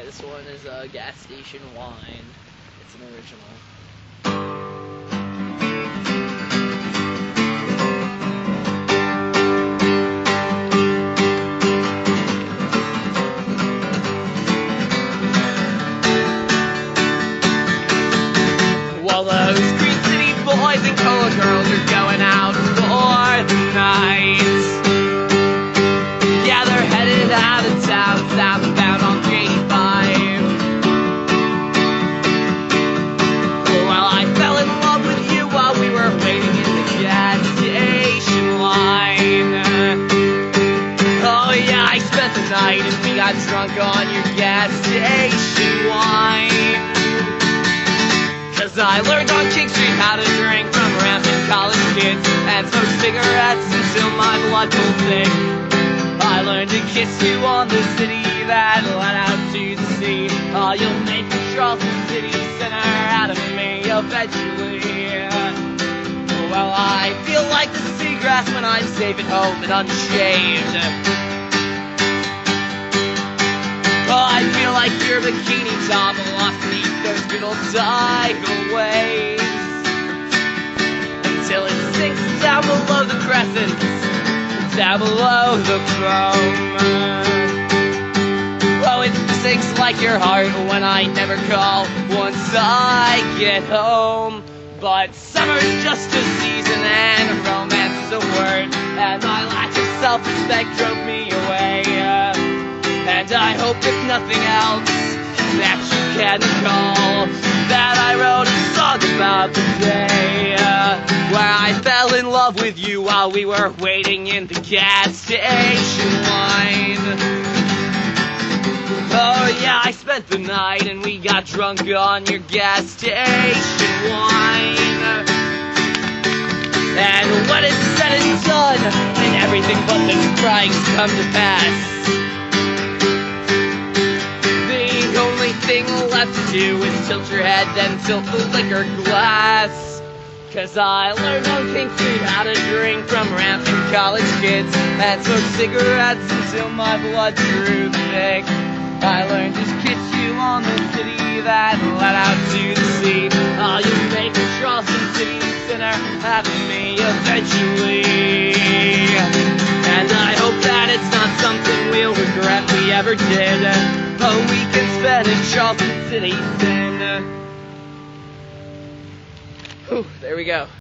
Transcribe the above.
This one is a gas station wine. It's an original. Well, those Green City boys and cola girls are going out for the night. Yeah, they're headed out of town, southbound on 85. Well, I fell in love with you while we were waiting in the gas station line. Oh yeah, I spent the night and we got drunk on your gas station wine. 'Cause I learned on King Street how to drink from rampant college kids and smoke cigarettes until my blood pulled thick. I learned to kiss you on the city that led out to the sea. Oh, you'll make a Charleston City sinner out of me eventually. Well, I feel like the seagrass when I'm safe at home and unshaved. Oh, I feel like your bikini top lost beneath those good old tidal waves until it sinks down below the crescents, down below the foam. Oh, it sinks like your heart when I never call once I get home. But summer's just a season and romance is a word, and my lack of self-respect drove me away. And I hope, if nothing else, that you can recall that I wrote a song about the day where I fell in love with you while we were waiting in the gas station line. Oh yeah, I spent the night and we got drunk on your gas station wine. And when it's said and done, and everything but the strikes come to pass, thing left to do is tilt your head, then tilt the liquor glass. 'Cause I learned on King Street how to drink from rampant college kids and smoke cigarettes until my blood grew thick. I learned to kiss you on the city that led out to the sea. Oh, you'll make a Charleston City sinner out of me eventually. And I hope that it's not something we'll regret we ever did. Oh, we can spend in Charleston City then. Whew, there we go.